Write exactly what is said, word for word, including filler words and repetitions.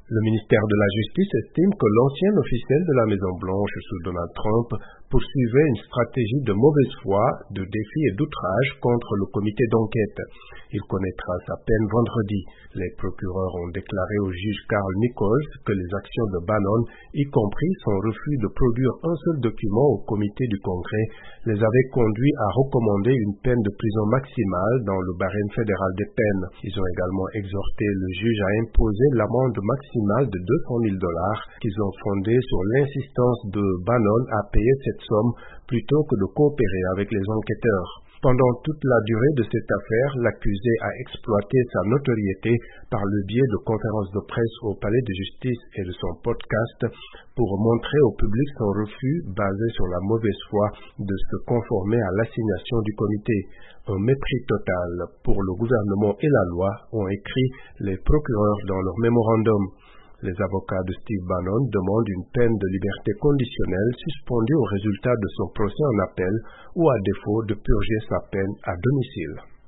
Le ministère de la Justice estime que l'ancien officiel de la Maison-Blanche sous Donald Trump poursuivait une stratégie de mauvaise foi, de défi et d'outrage contre le comité d'enquête. Il connaîtra sa peine vendredi. Les procureurs ont déclaré au juge Carl Nichols que les actions de Bannon, y compris son refus de produire un seul document au comité du Congrès, les avaient conduits à recommander une peine de prison maximale dans le barème fédéral des peines. Ils ont également exhorté le juge à imposer l'amende maximale de deux cent mille dollars qu'ils ont fondée sur l'insistance de Bannon à payer cette somme plutôt que de coopérer avec les enquêteurs. Pendant toute la durée de cette affaire, l'accusé a exploité sa notoriété par le biais de conférences de presse au palais de justice et de son podcast pour montrer au public son refus basé sur la mauvaise foi de se conformer à l'assignation du comité. Un mépris total pour le gouvernement et la loi, ont écrit les procureurs dans leur mémorandum. Les avocats de Steve Bannon demandent une peine de liberté conditionnelle suspendue au résultat de son procès en appel ou à défaut de purger sa peine à domicile.